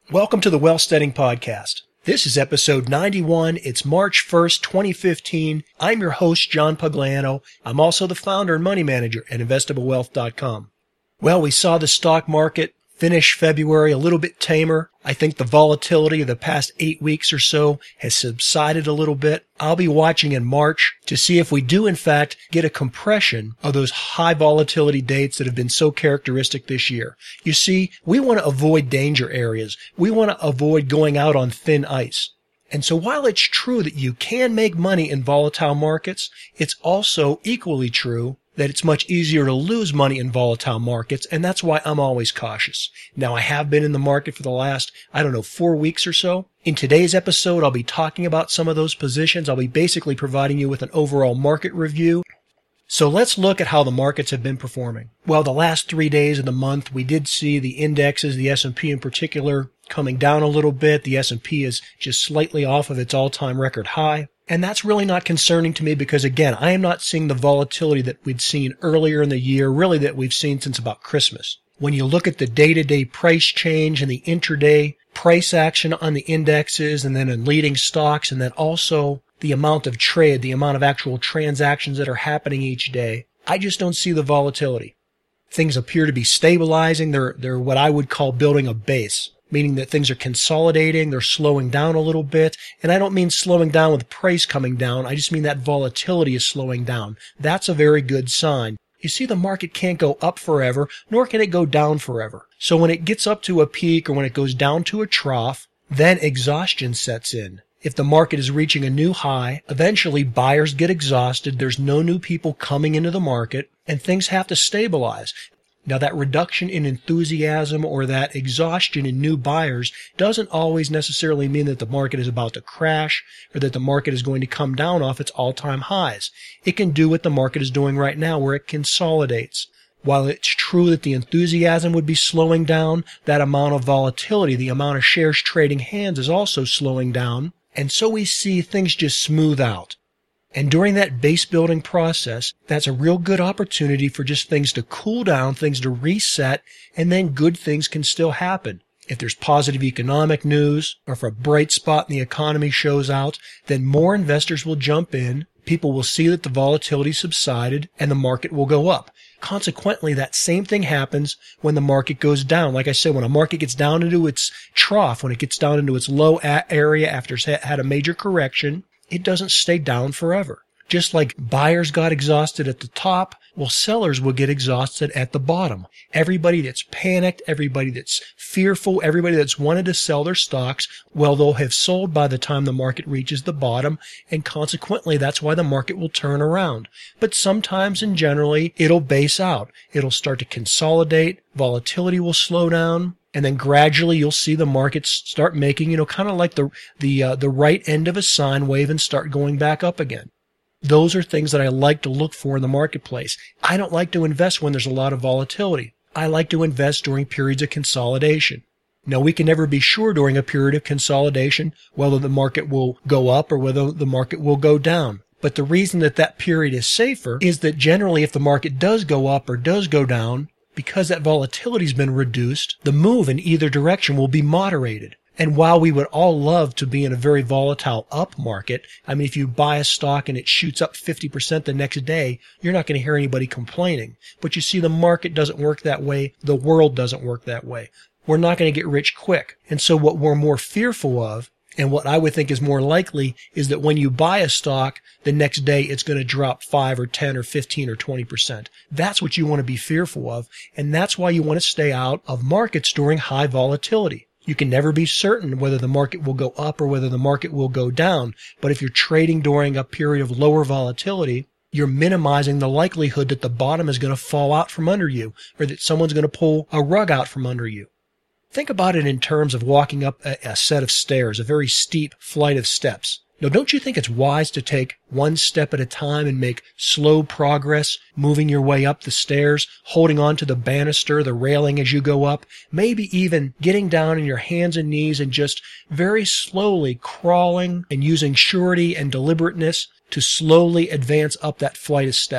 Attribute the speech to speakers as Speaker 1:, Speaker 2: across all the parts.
Speaker 1: Welcome to the Wealth Steading Podcast. This is episode 91. It's March 1st, 2015. I'm your host, John Pugliano. I'm also the founder and money manager at investablewealth.com. Well, we saw the stock market finish February a little bit tamer. I think the volatility of the past 8 weeks or so has subsided a little bit. I'll be watching in March to see if we do in fact get a compression of those high volatility dates that have been so characteristic this year. You see, we want to avoid danger areas. We want to avoid going out on thin ice. And so while it's true that you can make money in volatile markets, it's also equally true that it's much easier to lose money in volatile markets, and that's why I'm always cautious. Now, I have been in the market for the last, 4 weeks or so. In today's episode, I'll be talking about some of those positions. I'll be basically providing you with an overall market review. So let's look at how the markets have been performing. Well, the last 3 days of the month, we did see the indexes, the S&P in particular, coming down a little bit. The S&P is just slightly off of its all-time record high. And that's really not concerning to me because, again, I am not seeing the volatility that we'd seen earlier in the year, really that we've seen since about Christmas. When you look at the day-to-day price change and the intraday price action on the indexes and then in leading stocks and then also the amount of trade, the amount of actual transactions that are happening each day, I just don't see the volatility. Things appear to be stabilizing. They're what I would call building a base, meaning that things are consolidating, they're slowing down a little bit. And I don't mean slowing down with price coming down, I just mean that volatility is slowing down. That's a very good sign. You see, the market can't go up forever, nor can it go down forever. So when it gets up to a peak or when it goes down to a trough, then exhaustion sets in. If the market is reaching a new high, eventually buyers get exhausted, there's no new people coming into the market, and things have to stabilize. Now, that reduction in enthusiasm or that exhaustion in new buyers doesn't always necessarily mean that the market is about to crash or that the market is going to come down off its all-time highs. It can do what the market is doing right now, where it consolidates. While it's true that the enthusiasm would be slowing down, that amount of volatility, the amount of shares trading hands is also slowing down. And so we see things just smooth out. And during that base building process, that's a real good opportunity for just things to cool down, things to reset, and then good things can still happen. If there's positive economic news, or if a bright spot in the economy shows out, then more investors will jump in, people will see that the volatility subsided, and the market will go up. Consequently, that same thing happens when the market goes down. Like I said, when a market gets down into its trough, when it gets down into its low area after it's had a major correction, it doesn't stay down forever. Just like buyers got exhausted at the top, well, sellers will get exhausted at the bottom. Everybody that's panicked, everybody that's fearful, everybody that's wanted to sell their stocks, well, they'll have sold by the time the market reaches the bottom, and consequently, that's why the market will turn around. But sometimes and generally, it'll base out. It'll start to consolidate, volatility will slow down, and then gradually you'll see the markets start making, kind of like the right end of a sine wave and start going back up again. Those are things that I like to look for in the marketplace. I don't like to invest when there's a lot of volatility. I like to invest during periods of consolidation. Now, we can never be sure during a period of consolidation whether the market will go up or whether the market will go down. But the reason that period is safer is that generally if the market does go up or does go down, because that volatility has been reduced, the move in either direction will be moderated. And while we would all love to be in a very volatile up market, if you buy a stock and it shoots up 50% the next day, you're not going to hear anybody complaining. But you see, the market doesn't work that way. The world doesn't work that way. We're not going to get rich quick. And so what we're more fearful of, and what I would think is more likely, is that when you buy a stock, the next day it's going to drop 5 or 10 or 15 or 20%. That's what you want to be fearful of. And that's why you want to stay out of markets during high volatility. You can never be certain whether the market will go up or whether the market will go down. But if you're trading during a period of lower volatility, you're minimizing the likelihood that the bottom is going to fall out from under you or that someone's going to pull a rug out from under you. Think about it in terms of walking up a set of stairs, a very steep flight of steps. Now, don't you think it's wise to take one step at a time and make slow progress, moving your way up the stairs, holding on to the banister, the railing as you go up, maybe even getting down on your hands and knees and just very slowly crawling and using surety and deliberateness to slowly advance up that flight of steps?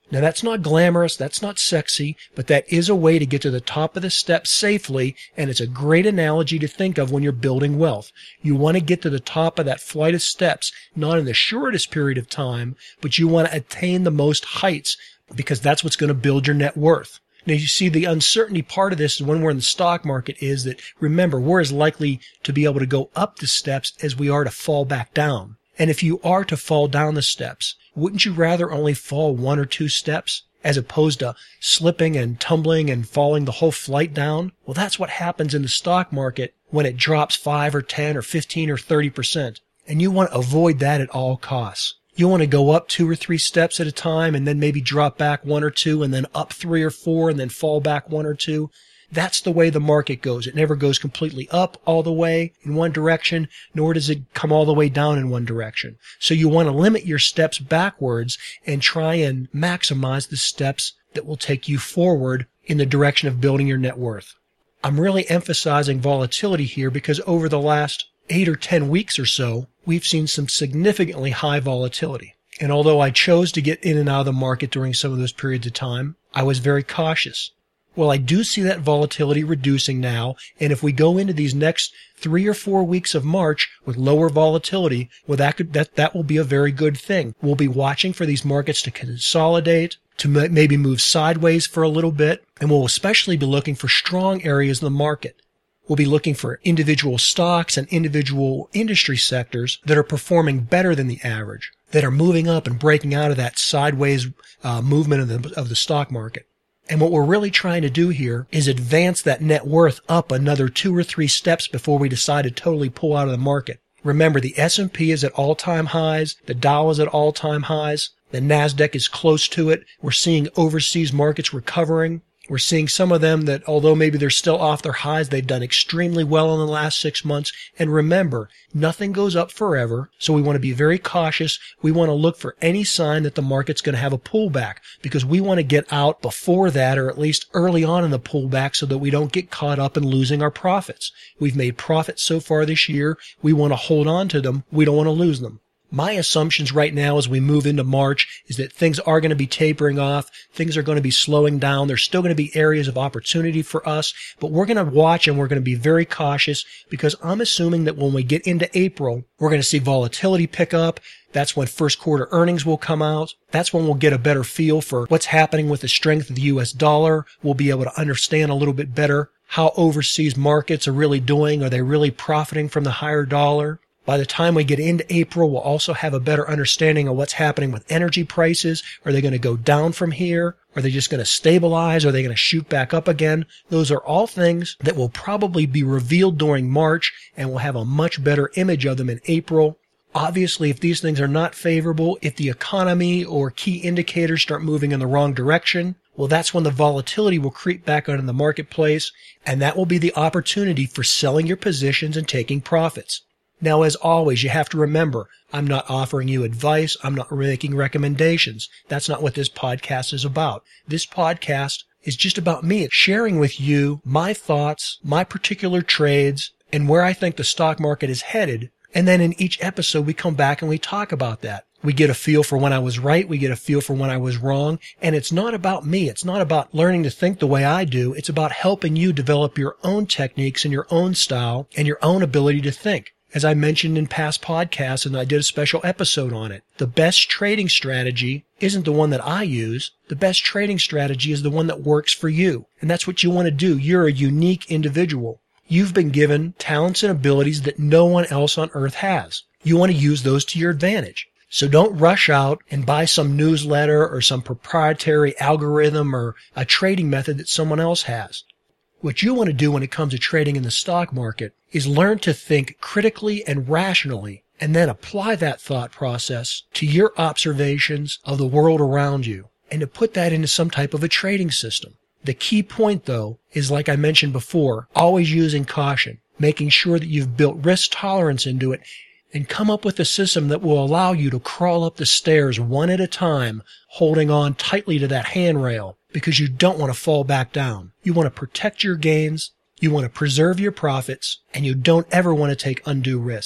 Speaker 1: Now that's not glamorous, that's not sexy, but that is a way to get to the top of the steps safely, and it's a great analogy to think of when you're building wealth. You want to get to the top of that flight of steps, not in the shortest period of time, but you want to attain the most heights, because that's what's going to build your net worth. Now, you see, the uncertainty part of this when we're in the stock market is that, remember, we're as likely to be able to go up the steps as we are to fall back down. And if you are to fall down the steps, wouldn't you rather only fall 1 or 2 steps as opposed to slipping and tumbling and falling the whole flight down? Well, that's what happens in the stock market when it drops 5 or 10 or 15 or 30%. And you want to avoid that at all costs. You want to go up 2 or 3 steps at a time and then maybe drop back 1 or 2 and then up 3 or 4 and then fall back 1 or 2. That's the way the market goes. It never goes completely up all the way in one direction, nor does it come all the way down in one direction. So you want to limit your steps backwards and try and maximize the steps that will take you forward in the direction of building your net worth. I'm really emphasizing volatility here because over the last 8 or 10 weeks or so, we've seen some significantly high volatility. And although I chose to get in and out of the market during some of those periods of time, I was very cautious. Well, I do see that volatility reducing now, and if we go into these next 3 or 4 weeks of March with lower volatility, well, that will be a very good thing. We'll be watching for these markets to consolidate, to maybe move sideways for a little bit, and we'll especially be looking for strong areas in the market. We'll be looking for individual stocks and individual industry sectors that are performing better than the average, that are moving up and breaking out of that sideways movement of the stock market. And what we're really trying to do here is advance that net worth up another 2 or 3 steps before we decide to totally pull out of the market. Remember, the S&P is at all-time highs, the Dow is at all-time highs, the NASDAQ is close to it. We're seeing overseas markets recovering. We're seeing some of them that, although maybe they're still off their highs, they've done extremely well in the last 6 months. And remember, nothing goes up forever, so we want to be very cautious. We want to look for any sign that the market's going to have a pullback because we want to get out before that, or at least early on in the pullback, so that we don't get caught up in losing our profits. We've made profits so far this year. We want to hold on to them. We don't want to lose them. My assumptions right now as we move into March is that things are going to be tapering off. Things are going to be slowing down. There's still going to be areas of opportunity for us, but we're going to watch and we're going to be very cautious because I'm assuming that when we get into April, we're going to see volatility pick up. That's when first quarter earnings will come out. That's when we'll get a better feel for what's happening with the strength of the U.S. dollar. We'll be able to understand a little bit better how overseas markets are really doing. Are they really profiting from the higher dollar? By the time we get into April, we'll also have a better understanding of what's happening with energy prices. Are they going to go down from here? Are they just going to stabilize? Are they going to shoot back up again? Those are all things that will probably be revealed during March, and we'll have a much better image of them in April. Obviously, if these things are not favorable, if the economy or key indicators start moving in the wrong direction, well, that's when the volatility will creep back onto the marketplace, and that will be the opportunity for selling your positions and taking profits. Now, as always, you have to remember, I'm not offering you advice. I'm not making recommendations. That's not what this podcast is about. This podcast is just about me sharing with you my thoughts, my particular trades, and where I think the stock market is headed. And then in each episode, we come back and we talk about that. We get a feel for when I was right. We get a feel for when I was wrong. And it's not about me. It's not about learning to think the way I do. It's about helping you develop your own techniques and your own style and your own ability to think. As I mentioned in past podcasts, and I did a special episode on it, the best trading strategy isn't the one that I use. The best trading strategy is the one that works for you. And that's what you want to do. You're a unique individual. You've been given talents and abilities that no one else on earth has. You want to use those to your advantage. So don't rush out and buy some newsletter or some proprietary algorithm or a trading method that someone else has. What you want to do when it comes to trading in the stock market is learn to think critically and rationally and then apply that thought process to your observations of the world around you and to put that into some type of a trading system. The key point, though, is like I mentioned before, always using caution, making sure that you've built risk tolerance into it and come up with a system that will allow you to crawl up the stairs one at a time, holding on tightly to that handrail because you don't want to fall back down. You want to protect your gains, you want to preserve your profits, and you don't ever want to take undue risk.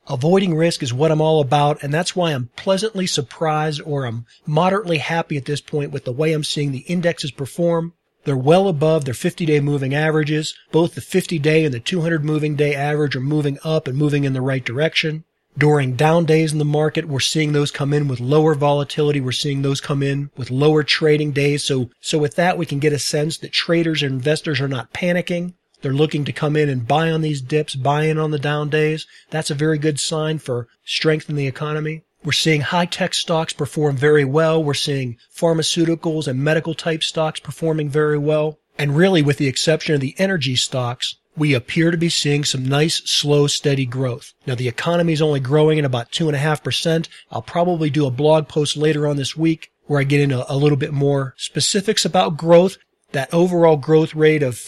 Speaker 1: Avoiding risk is what I'm all about, and that's why I'm pleasantly surprised, or I'm moderately happy at this point with the way I'm seeing the indexes perform. They're well above their 50-day moving averages. Both the 50-day and the 200 moving day average are moving up and moving in the right direction. During down days in the market, we're seeing those come in with lower volatility. We're seeing those come in with lower trading days. So with that, we can get a sense that traders and investors are not panicking. They're looking to come in and buy on these dips, buy in on the down days. That's a very good sign for strength in the economy. We're seeing high-tech stocks perform very well. We're seeing pharmaceuticals and medical-type stocks performing very well. And really, with the exception of the energy stocks, we appear to be seeing some nice, slow, steady growth. Now, the economy is only growing at about 2.5%. I'll probably do a blog post later on this week where I get into a little bit more specifics about growth. That overall growth rate of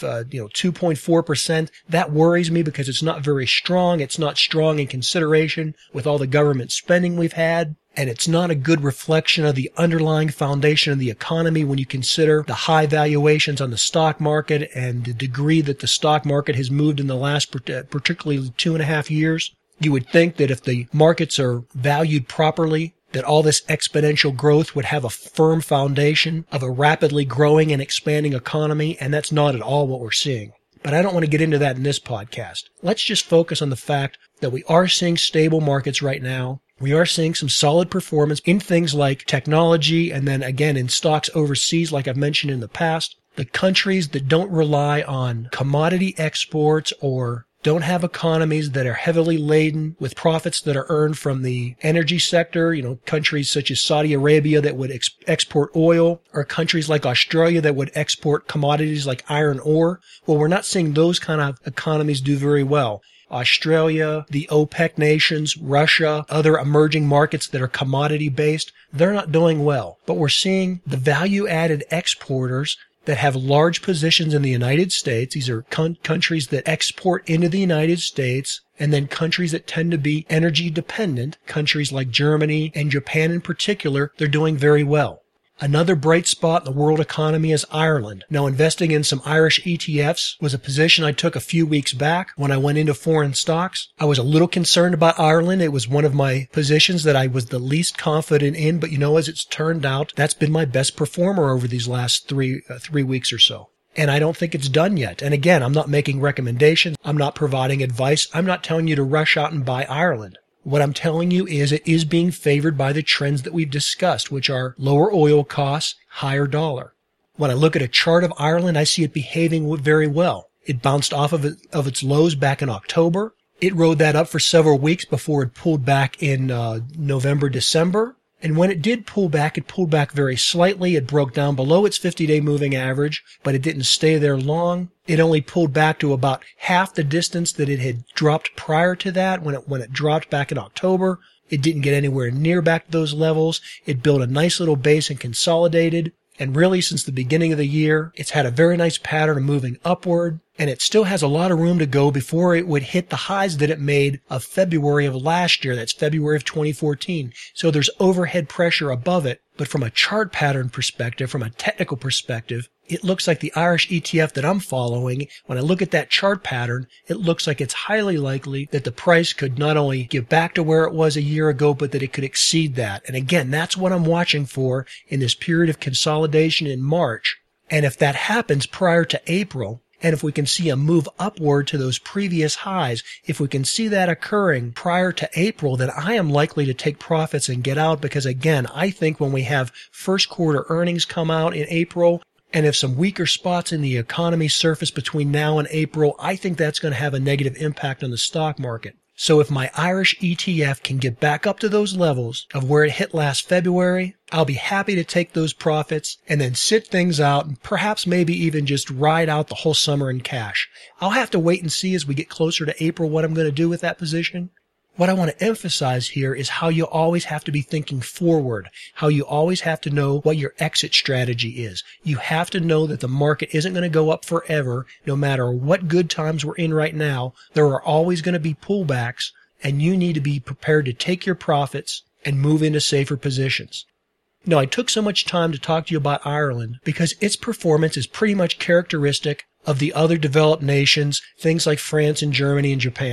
Speaker 1: 2.4%, that worries me because it's not very strong. It's not strong in consideration with all the government spending we've had. And it's not a good reflection of the underlying foundation of the economy when you consider the high valuations on the stock market and the degree that the stock market has moved in the last particularly 2.5 years. You would think that if the markets are valued properly, that all this exponential growth would have a firm foundation of a rapidly growing and expanding economy, and that's not at all what we're seeing. But I don't want to get into that in this podcast. Let's just focus on the fact that we are seeing stable markets right now. We are seeing some solid performance in things like technology, and then again in stocks overseas, like I've mentioned in the past. The countries that don't rely on commodity exports or don't have economies that are heavily laden with profits that are earned from the energy sector, countries such as Saudi Arabia that would export oil, or countries like Australia that would export commodities like iron ore. Well, we're not seeing those kind of economies do very well. Australia, the OPEC nations, Russia, other emerging markets that are commodity based, they're not doing well. But we're seeing the value added exporters that have large positions in the United States. These are countries that export into the United States, and then countries that tend to be energy dependent, countries like Germany and Japan in particular, they're doing very well. Another bright spot in the world economy is Ireland. Now, investing in some Irish ETFs was a position I took a few weeks back when I went into foreign stocks. I was a little concerned about Ireland. It was one of my positions that I was the least confident in, but as it's turned out, that's been my best performer over these last three weeks or so. And I don't think it's done yet. And again, I'm not making recommendations. I'm not providing advice. I'm not telling you to rush out and buy Ireland. What I'm telling you is it is being favored by the trends that we've discussed, which are lower oil costs, higher dollar. When I look at a chart of Ireland, I see it behaving very well. It bounced off of its lows back in October. It rode that up for several weeks before it pulled back in November, December. And when it did pull back, it pulled back very slightly. It broke down below its 50-day moving average, but it didn't stay there long. It only pulled back to about half the distance that it had dropped prior to that. When it dropped back in October, it didn't get anywhere near back to those levels. It built a nice little base and consolidated. And really, since the beginning of the year, it's had a very nice pattern of moving upward, and it still has a lot of room to go before it would hit the highs that it made of February of last year. That's February of 2014. So there's overhead pressure above it. But from a chart pattern perspective, from a technical perspective, it looks like the Irish ETF that I'm following, when I look at that chart pattern, it looks like it's highly likely that the price could not only get back to where it was a year ago, but that it could exceed that. And again, that's what I'm watching for in this period of consolidation in March. And if that happens prior to April, and if we can see a move upward to those previous highs, if we can see that occurring prior to April, then I am likely to take profits and get out, because again, I think when we have first quarter earnings come out in April, and if some weaker spots in the economy surface between now and April, I think that's going to have a negative impact on the stock market. So if my Irish ETF can get back up to those levels of where it hit last February, I'll be happy to take those profits and then sit things out and perhaps maybe even just ride out the whole summer in cash. I'll have to wait and see as we get closer to April what I'm going to do with that position. What I want to emphasize here is how you always have to be thinking forward, how you always have to know what your exit strategy is. You have to know that the market isn't going to go up forever. No matter what good times we're in right now, there are always going to be pullbacks, and you need to be prepared to take your profits and move into safer positions. Now, I took so much time to talk to you about Ireland because its performance is pretty much characteristic of the other developed nations, things like France and Germany and Japan.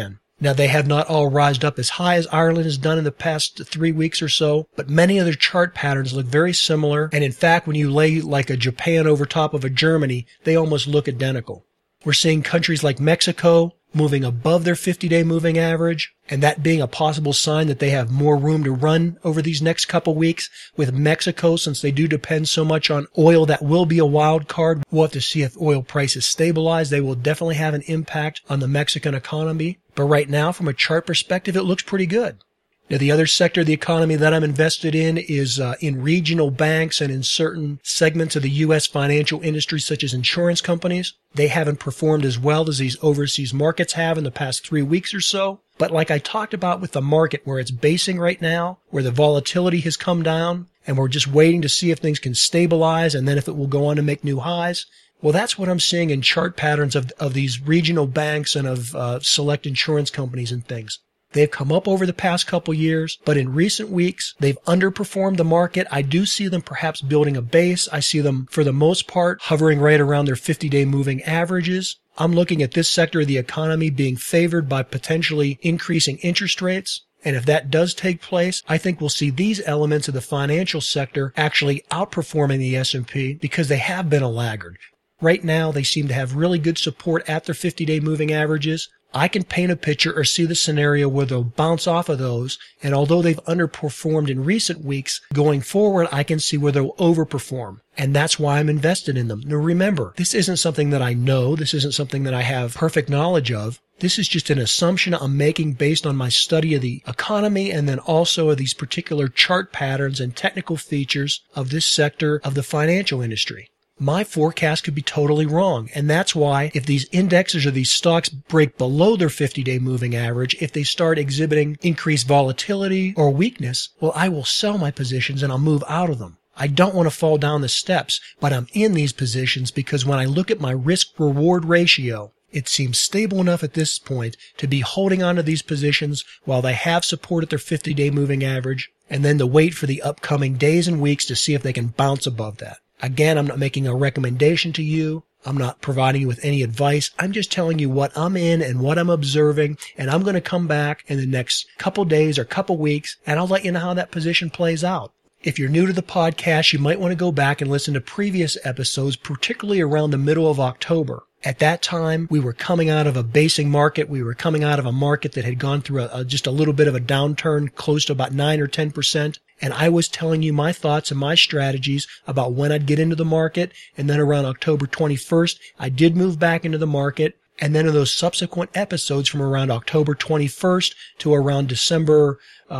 Speaker 1: Now, they have not all rised up as high as Ireland has done in the past 3 weeks or so, but many of their chart patterns look very similar. And in fact, when you lay like a Japan over top of a Germany, they almost look identical. We're seeing countries like Mexico moving above their 50-day moving average, and that being a possible sign that they have more room to run over these next couple weeks. With Mexico, since they do depend so much on oil, that will be a wild card. We'll have to see if oil prices stabilize. They will definitely have an impact on the Mexican economy. But right now, from a chart perspective, it looks pretty good. Now, the other sector of the economy that I'm invested in is in regional banks and in certain segments of the U.S. financial industry, such as insurance companies. They haven't performed as well as these overseas markets have in the past 3 weeks or so. But like I talked about with the market, where it's basing right now, where the volatility has come down, and we're just waiting to see if things can stabilize and then if it will go on to make new highs. Well, that's what I'm seeing in chart patterns of these regional banks and of select insurance companies and things. They've come up over the past couple years, but in recent weeks, they've underperformed the market. I do see them perhaps building a base. I see them, for the most part, hovering right around their 50-day moving averages. I'm looking at this sector of the economy being favored by potentially increasing interest rates. And if that does take place, I think we'll see these elements of the financial sector actually outperforming the S&P because they have been a laggard. Right now, they seem to have really good support at their 50-day moving averages. I can paint a picture or see the scenario where they'll bounce off of those, and although they've underperformed in recent weeks, going forward, I can see where they'll overperform, and that's why I'm invested in them. Now remember, this isn't something that I know, this isn't something that I have perfect knowledge of. This is just an assumption I'm making based on my study of the economy and then also of these particular chart patterns and technical features of this sector of the financial industry. My forecast could be totally wrong, and that's why if these indexes or these stocks break below their 50-day moving average, if they start exhibiting increased volatility or weakness, well, I will sell my positions and I'll move out of them. I don't want to fall down the steps, but I'm in these positions because when I look at my risk-reward ratio, it seems stable enough at this point to be holding on to these positions while they have support at their 50-day moving average, and then to wait for the upcoming days and weeks to see if they can bounce above that. Again, I'm not making a recommendation to you. I'm not providing you with any advice. I'm just telling you what I'm in and what I'm observing, and I'm going to come back in the next couple days or couple weeks, and I'll let you know how that position plays out. If you're new to the podcast, you might want to go back and listen to previous episodes, particularly around the middle of October. At that time, we were coming out of a basing market. We were coming out of a market that had gone through just a little bit of a downturn, close to about 9 or 10%. And I was telling you my thoughts and my strategies about when I'd get into the market. And then around October 21st, I did move back into the market. And then in those subsequent episodes from around October 21st to around December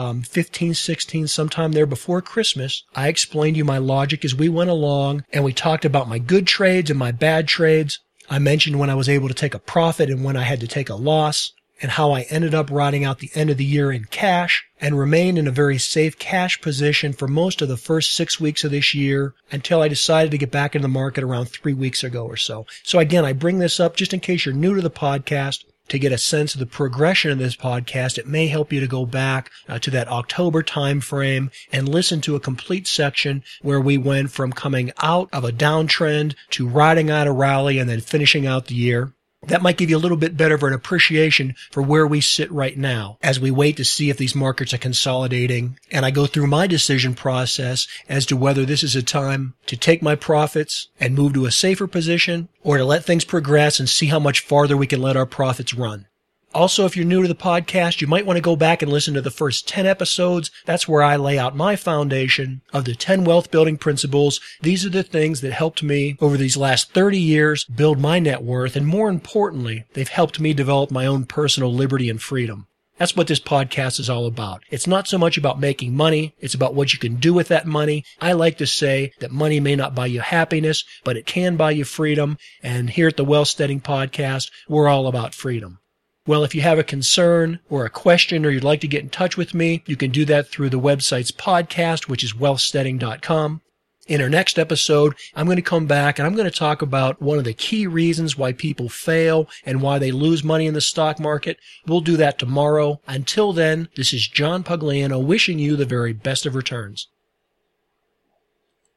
Speaker 1: 15, 16, sometime there before Christmas, I explained to you my logic as we went along, and we talked about my good trades and my bad trades. I mentioned when I was able to take a profit and when I had to take a loss, and how I ended up riding out the end of the year in cash and remained in a very safe cash position for most of the first 6 weeks of this year until I decided to get back in the market around 3 weeks ago or so. So again, I bring this up just in case you're new to the podcast to get a sense of the progression of this podcast. It may help you to go back to that October time frame and listen to a complete section where we went from coming out of a downtrend to riding out a rally and then finishing out the year. That might give you a little bit better of an appreciation for where we sit right now as we wait to see if these markets are consolidating. And I go through my decision process as to whether this is a time to take my profits and move to a safer position or to let things progress and see how much farther we can let our profits run. Also, if you're new to the podcast, you might want to go back and listen to the first 10 episodes. That's where I lay out my foundation of the 10 wealth building principles. These are the things that helped me over these last 30 years build my net worth. And more importantly, they've helped me develop my own personal liberty and freedom. That's what this podcast is all about. It's not so much about making money. It's about what you can do with that money. I like to say that money may not buy you happiness, but it can buy you freedom. And here at the Wealth Steading Podcast, we're all about freedom. Well, if you have a concern or a question or you'd like to get in touch with me, you can do that through the website's podcast, which is wealthsteading.com. In our next episode, I'm going to come back and I'm going to talk about one of the key reasons why people fail and why they lose money in the stock market. We'll do that tomorrow. Until then, this is John Pugliano wishing you the very best of returns.